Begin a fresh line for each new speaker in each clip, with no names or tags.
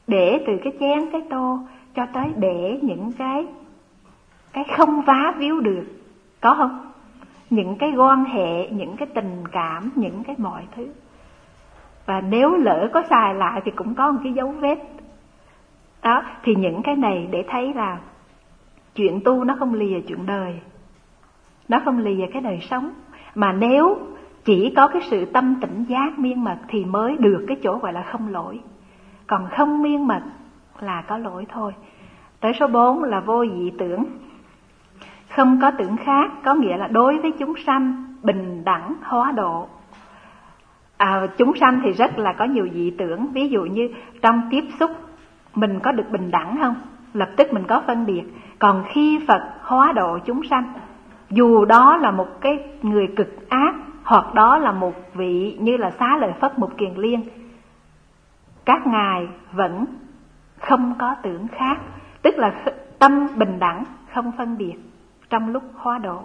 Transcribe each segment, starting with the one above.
để từ cái chén cái tô cho tới để những cái không vá víu được, có không? Những cái quan hệ, những cái tình cảm, những cái mọi thứ. Và nếu lỡ có xài lại thì cũng có một cái dấu vết. Đó, thì những cái này để thấy là chuyện tu nó không lìa chuyện đời, nó không lìa cái đời sống. Mà nếu chỉ có cái sự tâm tỉnh giác miên mật thì mới được cái chỗ gọi là không lỗi. Còn không miên mật là có lỗi thôi. Tới số 4 là vô dị tưởng. Không có tưởng khác, có nghĩa là đối với chúng sanh bình đẳng hóa độ. Chúng sanh thì rất là có nhiều dị tưởng. Ví dụ như trong tiếp xúc mình có được bình đẳng không? Lập tức mình có phân biệt. Còn khi Phật hóa độ chúng sanh, dù đó là một cái người cực ác, hoặc đó là một vị như là Xá Lợi Phất, một Kiền Liên, các ngài vẫn không có tưởng khác. Tức là tâm bình đẳng, không phân biệt trong lúc hóa độ.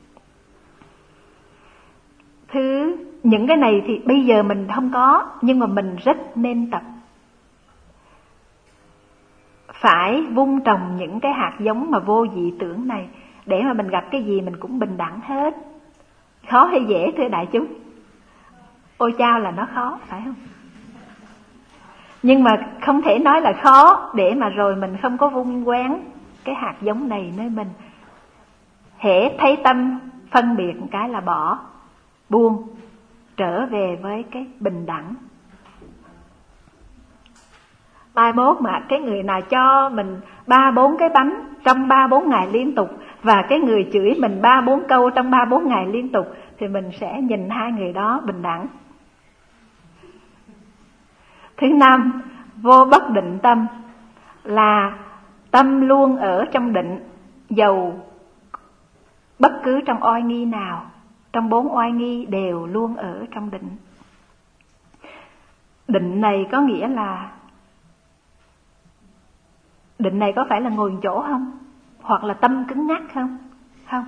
Những cái này thì bây giờ mình không có, nhưng mà mình rất nên tập. Phải vun trồng những cái hạt giống mà vô dị tưởng này, để mà mình gặp cái gì mình cũng bình đẳng hết. Khó hay dễ thưa đại chúng? Ôi chao là nó khó, phải không? Nhưng mà không thể nói là khó để mà rồi mình không có vun quén cái hạt giống này nơi mình. Hễ thấy tâm phân biệt một cái là bỏ, buông, trở về với cái bình đẳng. Mai mốt mà cái người nào cho mình 3-4 cái bánh trong 3-4 ngày liên tục, và cái người chửi mình 3-4 câu trong 3-4 ngày liên tục, thì mình sẽ nhìn hai người đó bình đẳng. Thứ 5, vô bất định tâm, là tâm luôn ở trong định, dầu bất cứ trong oai nghi nào, trong 4 oai nghi đều luôn ở trong định. Định này có nghĩa là, định này có phải là ngồi chỗ không? Hoặc là tâm cứng nhắc không? Không.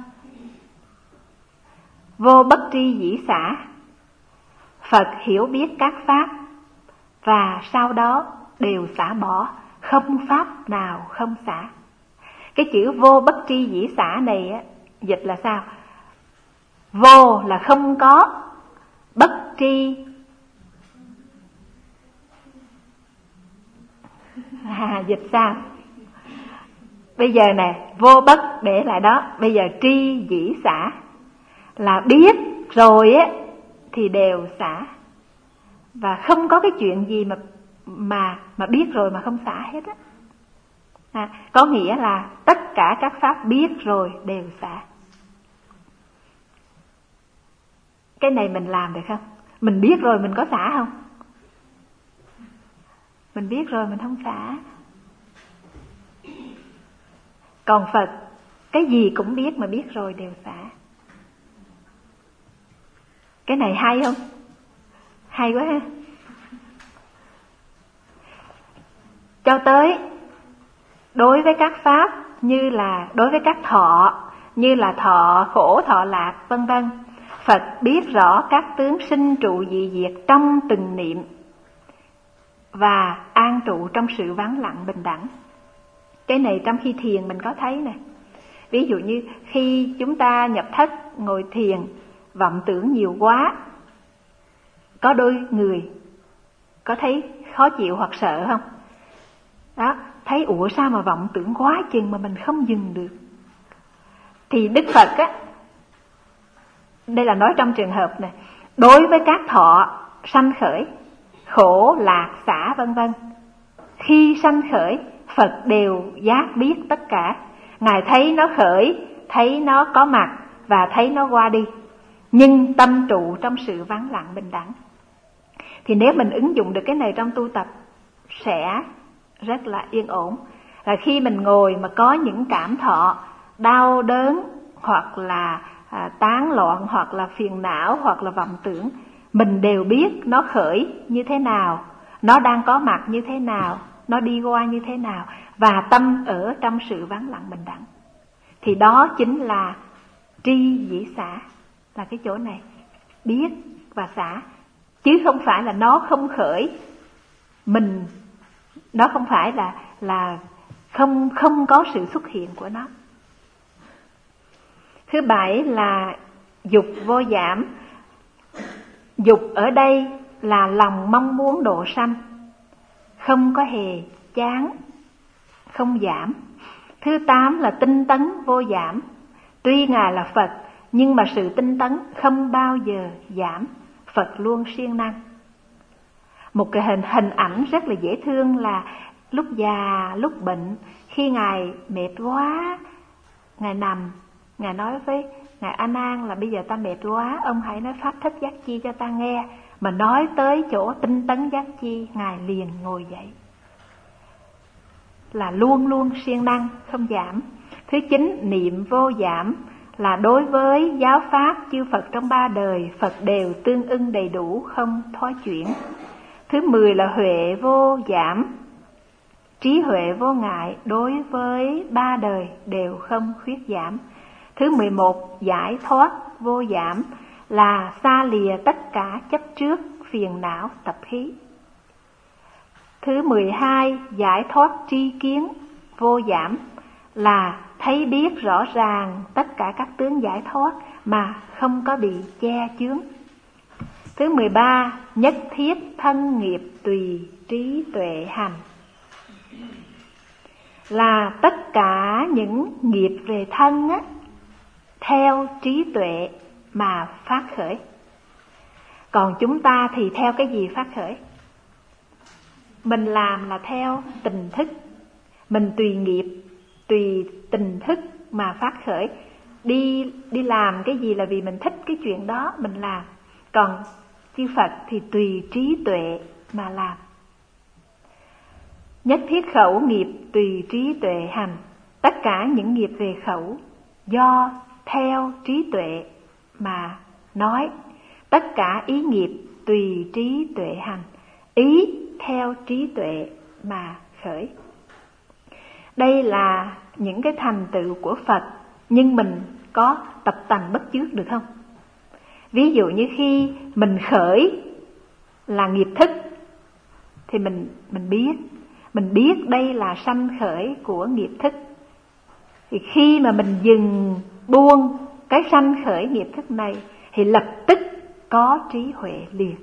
Vô bất tri dĩ xả, Phật hiểu biết các pháp và sau đó đều xả bỏ, không pháp nào không xả. Cái chữ vô bất tri dĩ xả này á, dịch là sao? Vô là không có, bất tri dịch sao? Bây giờ nè, vô bất để lại đó, bây giờ tri dĩ xả là biết rồi á thì đều xả. Và không có cái chuyện gì mà biết rồi mà không xả hết á. Có nghĩa là tất cả các pháp biết rồi đều xả. Cái này mình làm được không? Mình biết rồi mình có xả không? Mình biết rồi mình không xả. Còn Phật cái gì cũng biết mà biết rồi đều xả. Cái này hay không? Hay quá ha. Cho tới đối với các pháp, như là đối với các thọ, như là thọ khổ, thọ lạc, vân vân, Phật biết rõ các tướng sinh trụ dị diệt trong từng niệm và an trụ trong sự vắng lặng bình đẳng. Cái này trong khi thiền mình có thấy nè. Ví dụ như khi chúng ta nhập thất ngồi thiền, vọng tưởng nhiều quá, có đôi người có thấy khó chịu hoặc sợ không? Đó, thấy ủa sao mà vọng tưởng quá chừng mà mình không dừng được. Thì Đức Phật á, đây là nói trong trường hợp này, đối với các thọ sanh khởi, khổ, lạc, xả vân vân, khi sanh khởi, Phật đều giác biết tất cả. Ngài thấy nó khởi, thấy nó có mặt và thấy nó qua đi, nhưng tâm trụ trong sự vắng lặng bình đẳng. Thì nếu mình ứng dụng được cái này trong tu tập sẽ rất là yên ổn. Là khi mình ngồi mà có những cảm thọ đau đớn, hoặc là tán loạn, hoặc là phiền não, hoặc là vọng tưởng, mình đều biết nó khởi như thế nào, nó đang có mặt như thế nào, nó đi qua như thế nào, và tâm ở trong sự vắng lặng bình đẳng. Thì đó chính là tri dĩ xả, là cái chỗ này, biết và xả. Chứ không phải là nó không khởi, mình Đó không phải là không có sự xuất hiện của nó. Thứ bảy là dục vô giảm. Dục ở đây là lòng mong muốn độ sanh, không có hề chán, không giảm. Thứ 8 là tinh tấn vô giảm. Tuy Ngài là Phật, nhưng mà sự tinh tấn không bao giờ giảm. Phật luôn siêng năng. Một cái hình ảnh rất là dễ thương là lúc già, lúc bệnh, khi Ngài mệt quá, Ngài nằm, Ngài nói với Ngài A Nan là bây giờ ta mệt quá, ông hãy nói pháp thích giác chi cho ta nghe. Mà nói tới chỗ tinh tấn giác chi, Ngài liền ngồi dậy. Là luôn luôn siêng năng, không giảm. Thứ 9, niệm vô giảm, là đối với giáo pháp chư Phật trong 3 đời, Phật đều tương ưng đầy đủ, không thoái chuyển. Thứ 10 là huệ vô giảm, trí huệ vô ngại, đối với 3 đời đều không khuyết giảm. Thứ 11, giải thoát vô giảm, là xa lìa tất cả chấp trước, phiền não, tập khí. Thứ 12, giải thoát tri kiến vô giảm, là thấy biết rõ ràng tất cả các tướng giải thoát mà không có bị che chướng. Thứ 13, nhất thiết thân nghiệp tùy trí tuệ hành, là tất cả những nghiệp về thân á, theo trí tuệ mà phát khởi. Còn chúng ta thì theo cái gì phát khởi? Mình làm là theo tình thức, mình tùy nghiệp, tùy tình thức mà phát khởi. Đi làm cái gì là vì mình thích cái chuyện đó mình làm. Còn chư Phật thì tùy trí tuệ mà làm. Nhất thiết khẩu nghiệp tùy trí tuệ hành, tất cả những nghiệp về khẩu do theo trí tuệ mà nói. Tất cả ý nghiệp tùy trí tuệ hành, ý theo trí tuệ mà khởi. Đây là những cái thành tựu của Phật, nhưng mình có tập tành bắt chước được không? Ví dụ như khi mình khởi là nghiệp thức thì mình biết đây là sanh khởi của nghiệp thức. Thì khi mà mình dừng buông cái sanh khởi nghiệp thức này thì lập tức có trí huệ liền.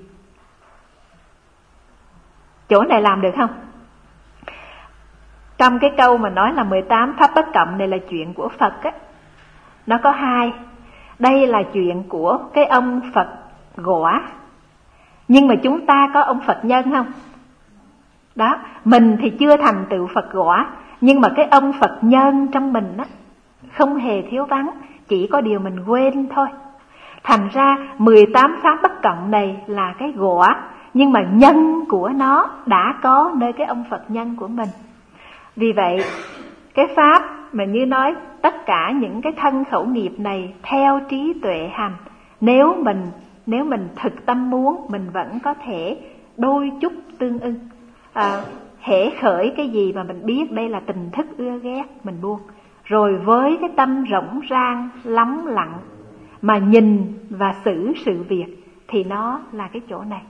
Chỗ này làm được không? Trong cái câu mà nói là 18 pháp bất cộng này là chuyện của Phật á, nó có 2. Đây là chuyện của cái ông Phật Quả, nhưng mà chúng ta có ông Phật Nhân không? Đó, mình thì chưa thành tựu Phật Quả, nhưng mà cái ông Phật Nhân trong mình á, không hề thiếu vắng, chỉ có điều mình quên thôi. Thành ra 18 pháp bất cộng này là cái quả, nhưng mà nhân của nó đã có nơi cái ông Phật Nhân của mình. Vì vậy cái pháp mà như nói tất cả những cái thân khẩu nghiệp này theo trí tuệ hành, nếu mình thực tâm muốn, mình vẫn có thể đôi chút tương ưng. Hễ khởi cái gì mà mình biết đây là tình thức ưa ghét, mình buông. Rồi với cái tâm rỗng rang, lắng lặng mà nhìn và xử sự việc thì nó là cái chỗ này.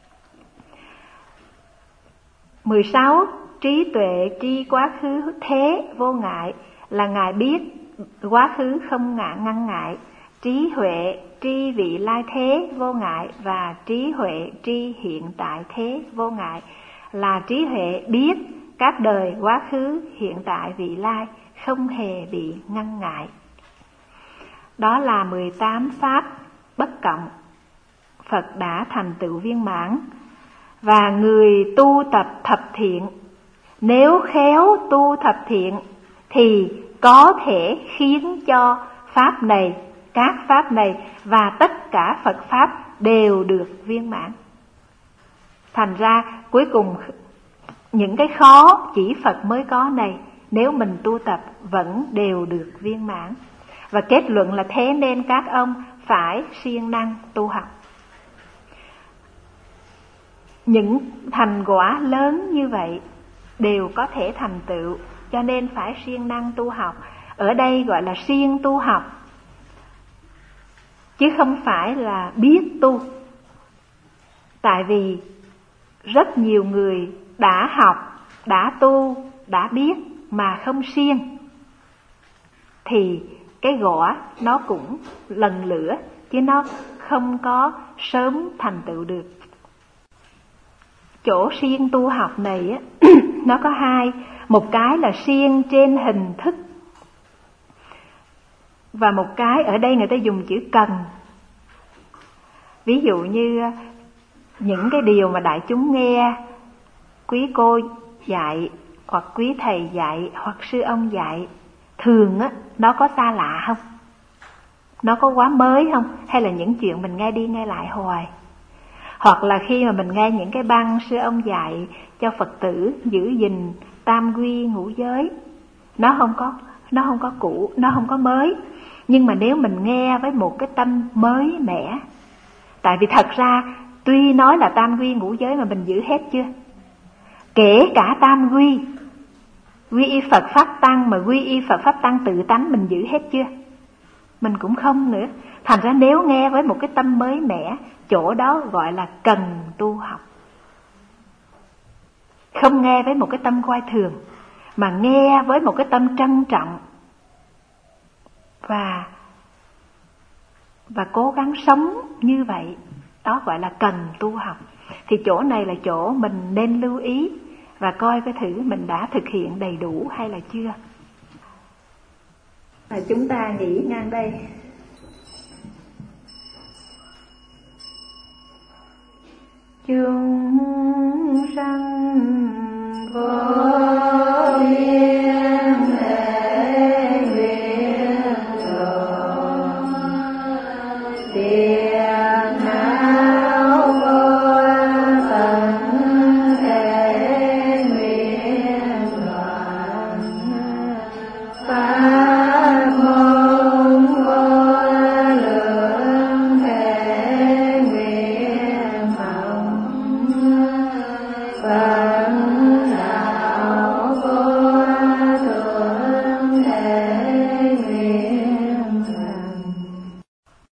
16. Trí tuệ tri quá khứ thế vô ngại, là Ngài biết quá khứ không ngăn ngại. Trí huệ tri vị lai thế vô ngại, và trí huệ tri hiện tại thế vô ngại, là trí huệ biết các đời quá khứ hiện tại vị lai không hề bị ngăn ngại. Đó là 18 pháp bất cộng Phật đã thành tựu viên mãn. Và người tu tập thập thiện, nếu khéo tu thập thiện thì có thể khiến cho pháp này, các pháp này và tất cả Phật pháp đều được viên mãn. Thành ra cuối cùng những cái khó chỉ Phật mới có này, nếu mình tu tập vẫn đều được viên mãn. Và kết luận là thế nên các ông phải siêng năng tu học. Những thành quả lớn như vậy đều có thể thành tựu, cho nên phải siêng năng tu học. Ở đây gọi là siêng tu học, chứ không phải là biết tu. Tại vì rất nhiều người đã học đã tu, đã biết mà không siêng thì cái gõ nó cũng lần lửa, chứ nó không có sớm thành tựu được. Chỗ siêng tu học này á, nó có hai. Một cái là siêng trên hình thức, và một cái ở đây người ta dùng chữ cần. Ví dụ như những cái điều mà đại chúng nghe quý cô dạy, hoặc quý thầy dạy, hoặc sư ông dạy, thường á, nó có xa lạ không? Nó có quá mới không? Hay là những chuyện mình nghe đi nghe lại hoài? Hoặc là khi mà mình nghe những cái băng sư ông dạy cho Phật tử giữ gìn tam quy ngũ giới, nó không có cũ, nó không có mới. Nhưng mà nếu mình nghe với một cái tâm mới mẻ, tại vì thật ra tuy nói là tam quy ngũ giới mà mình giữ hết chưa? Kể cả tam quy, quy y Phật Pháp Tăng, mà quy y Phật Pháp Tăng tự tánh mình giữ hết chưa? Mình cũng không nữa. Thành ra nếu nghe với một cái tâm mới mẻ, chỗ đó gọi là cần tu học. Không nghe với một cái tâm coi thường, mà nghe với một cái tâm trân trọng và cố gắng sống như vậy, đó gọi là cần tu học. Thì chỗ này là chỗ mình nên lưu ý và coi cái thử mình đã thực hiện đầy đủ hay là chưa. Chúng ta nghỉ ngang đây. Chúng sanh vô